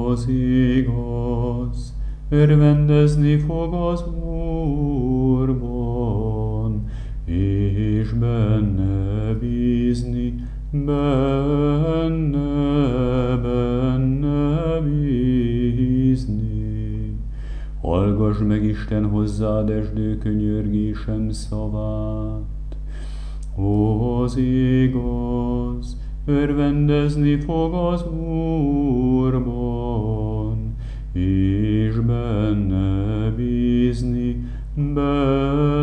Az igaz, örvendezni fog az Úrban, és benne bízni, benne bízni. Hallgass meg Isten hozzád esdő könyörgésem szavát. Az igaz, örvendezni fog az Úrban, és benne bízni, benne